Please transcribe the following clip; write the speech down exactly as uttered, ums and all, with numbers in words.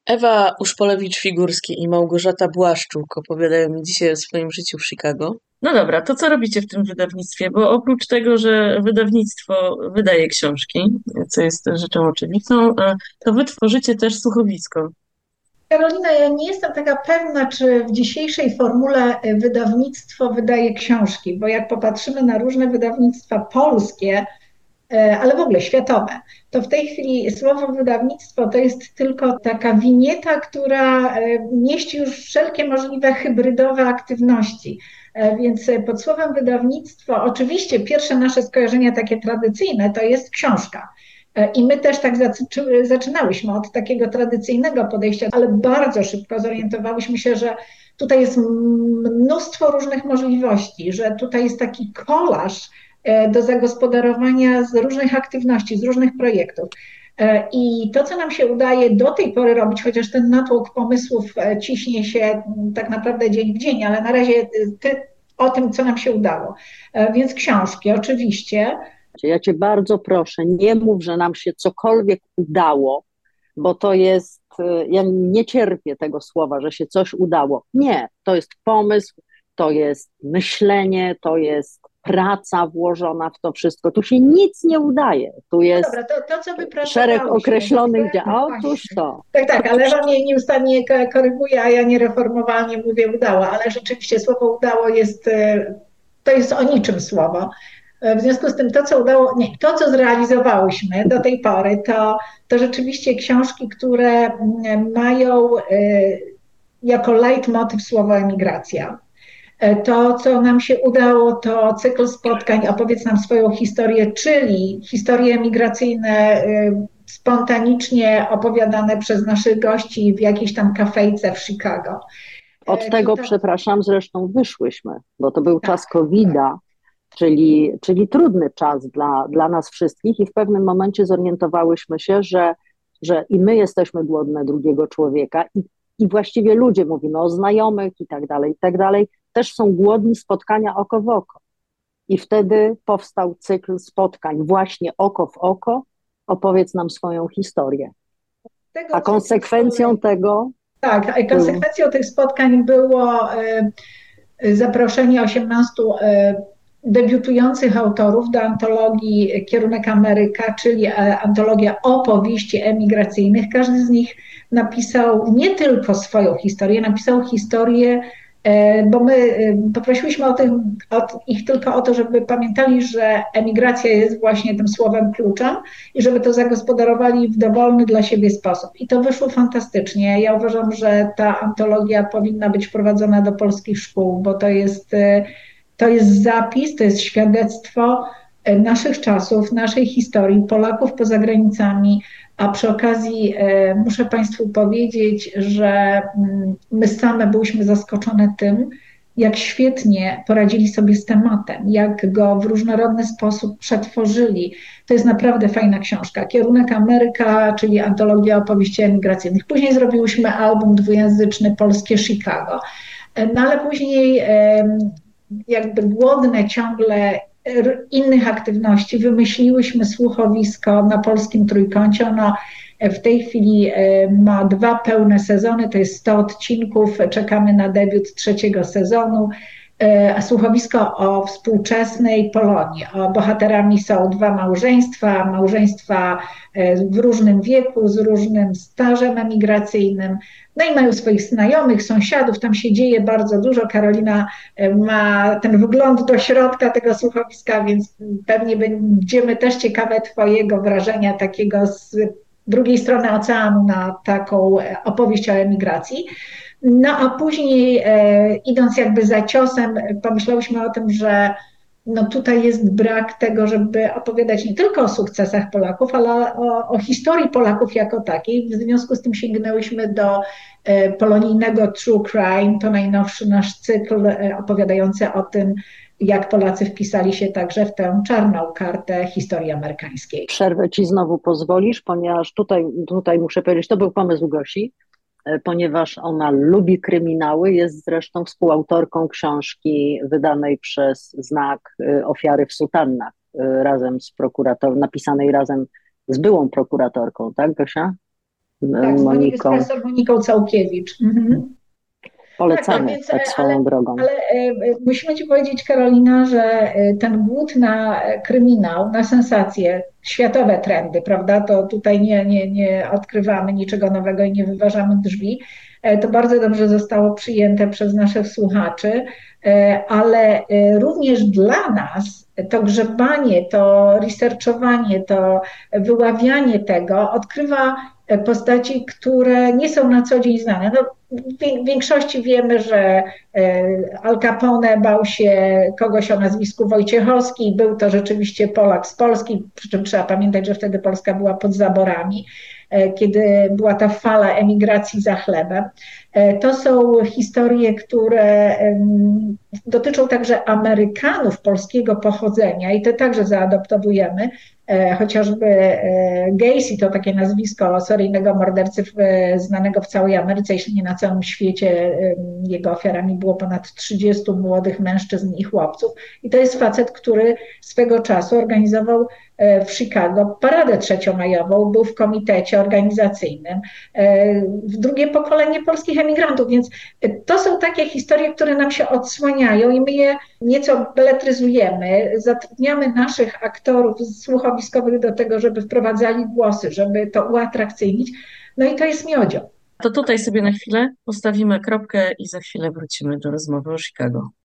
Ewa Uszpolewicz-Figurski i Małgorzata Błaszczuk opowiadają mi dzisiaj o swoim życiu w Chicago. No dobra, to co robicie w tym wydawnictwie? Bo oprócz tego, że wydawnictwo wydaje książki, co jest rzeczą oczywistą, e, to wy tworzycie też słuchowisko. Karolina, ja nie jestem taka pewna, czy w dzisiejszej formule y, wydawnictwo wydaje książki, bo jak popatrzymy na różne wydawnictwa polskie, y, ale w ogóle światowe, to w tej chwili słowo wydawnictwo to jest tylko taka winieta, która y, mieści już wszelkie możliwe hybrydowe aktywności. E, Więc y, pod słowem wydawnictwo, oczywiście pierwsze nasze skojarzenia takie tradycyjne to jest książka. E, I my też tak zacy- zaczynałyśmy od takiego tradycyjnego podejścia, ale bardzo szybko zorientowałyśmy się, że tutaj jest mnóstwo różnych możliwości, że tutaj jest taki kolaż e, do zagospodarowania z różnych aktywności, z różnych projektów. E, I to, co nam się udaje do tej pory robić, chociaż ten natłok pomysłów e, ciśnie się m, tak naprawdę dzień w dzień, ale na razie e, ty, o tym, co nam się udało. E, Więc książki, oczywiście. Ja cię bardzo proszę, nie mów, że nam się cokolwiek udało, bo to jest, y, ja nie cierpię tego słowa, że się coś udało. Nie, to jest pomysł, to jest myślenie, to jest praca włożona w to wszystko. Tu się nic nie udaje. Tu No jest dobra, to, to co szereg wypracowałyśmy, to określonych te, działań. Otóż właśnie. to. Tak, tak, ale Ewa mnie nieustannie ko- koryguje, a ja niereformowalnie mówię udało, ale rzeczywiście słowo udało jest, e, to jest o niczym słowo. E, W związku z tym to, co udało, nie, to, co zrealizowałyśmy do tej pory, to, to rzeczywiście książki, które mm, mają e, jako leitmotiv słowo emigracja. E, To, co nam się udało, to cykl spotkań Opowiedz nam swoją historię, czyli historie emigracyjne y, spontanicznie opowiadane przez naszych gości w jakiejś tam kafejce w Chicago. Od E, tego, Tutaj, przepraszam, zresztą wyszłyśmy, bo to był czas tak, tak. kowida, czyli, czyli trudny czas dla, dla nas wszystkich i w pewnym momencie zorientowałyśmy się, że, że i my jesteśmy głodne drugiego człowieka i, i właściwie ludzie, mówimy o znajomych i tak dalej, i tak dalej, też są głodni spotkania oko w oko. I wtedy powstał cykl spotkań właśnie oko w oko, opowiedz nam swoją historię. Tego A cyklu z konsekwencją kolei, tego tak, a był konsekwencją tych spotkań było e, zaproszenie osiemnastu e, debiutujących autorów do antologii Kierunek Ameryka, czyli e, antologia opowieści emigracyjnych. Każdy z nich napisał nie tylko swoją historię, napisał historię, e, bo my e, poprosiłyśmy o tym, od ich tylko o to, żeby pamiętali, że emigracja jest właśnie tym słowem kluczem i żeby to zagospodarowali w dowolny dla siebie sposób. I to wyszło fantastycznie. Ja uważam, że ta antologia powinna być wprowadzona do polskich szkół, bo to jest, e, to jest zapis, to jest świadectwo e, naszych czasów, naszej historii, Polaków poza granicami. A przy okazji e, muszę Państwu powiedzieć, że mm, my same byłyśmy zaskoczone tym, jak świetnie poradzili sobie z tematem, jak go w różnorodny sposób przetworzyli. To jest naprawdę fajna książka. Kierunek Ameryka, czyli antologia opowieści emigracyjnych. Później zrobiłyśmy album dwujęzyczny Polskie Chicago. No ale później jakby głodne ciągle innych aktywności wymyśliłyśmy słuchowisko na polskim trójkącie. Ono w tej chwili ma dwa pełne sezony, to jest sto odcinków. Czekamy na debiut trzeciego sezonu. Słuchowisko o współczesnej Polonii. O bohaterami są dwa małżeństwa, małżeństwa w różnym wieku, z różnym stażem emigracyjnym. No i mają swoich znajomych, sąsiadów, tam się dzieje bardzo dużo. Karolina ma ten wgląd do środka tego słuchowiska, więc pewnie będziemy też ciekawe Twojego wrażenia takiego z drugiej strony oceanu na taką opowieść o emigracji. No a później e, idąc jakby za ciosem, pomyślałyśmy o tym, że no tutaj jest brak tego, żeby opowiadać nie tylko o sukcesach Polaków, ale o, o historii Polaków jako takiej. W związku z tym sięgnęłyśmy do e, polonijnego True Crime, to najnowszy nasz cykl e, opowiadający o tym, jak Polacy wpisali się także w tę czarną kartę historii amerykańskiej. przerwę ci znowu pozwolisz, ponieważ tutaj, tutaj muszę powiedzieć, to był pomysł Gosi, e, ponieważ ona lubi kryminały, jest zresztą współautorką książki wydanej przez Znak e, Ofiary w sutannach, e, razem z prokuratorem, napisanej razem z byłą prokuratorką, tak Gosia? Tak, z, Moni- z Moniką. profesor Moniką Całkiewicz. Mhm. Polecamy, Tak, no więc, tak e, swoją ale, drogą. ale e, musimy Ci powiedzieć, Karolina, że e, ten głód na e, kryminał, na sensacje, światowe trendy, prawda? To tutaj nie, nie, nie odkrywamy niczego nowego i nie wyważamy drzwi. E, To bardzo dobrze zostało przyjęte przez naszych słuchaczy, e, ale e, również dla nas to grzebanie, to researchowanie, to wyławianie tego odkrywa e, postaci, które nie są na co dzień znane. No, w większości wiemy, że e, Al Capone bał się kogoś o nazwisku Wojciechowski. Był to rzeczywiście Polak z Polski, przy czym trzeba pamiętać, że wtedy Polska była pod zaborami, e, kiedy była ta fala emigracji za chlebem. E, To są historie, które em, dotyczą także Amerykanów polskiego pochodzenia i te także zaadoptowujemy. E, Chociażby e, Gacy to takie nazwisko seryjnego mordercy w, e, znanego w całej Ameryce, jeśli nie na całym świecie. Em, Jego ofiarami było ponad trzydziestu młodych mężczyzn i chłopców. I to jest facet, który swego czasu organizował e, w Chicago paradę trzeciomajową, był w komitecie organizacyjnym, e, w drugie pokolenie polskich emigrantów, więc e, to są takie historie, które nam się odsłaniają i my je nieco beletryzujemy, zatrudniamy naszych aktorów słuchowiskowych do tego, żeby wprowadzali głosy, żeby to uatrakcyjnić. No i to jest miodzio. To tutaj sobie na chwilę postawimy kropkę i za chwilę wrócimy do rozmowy o Chicago.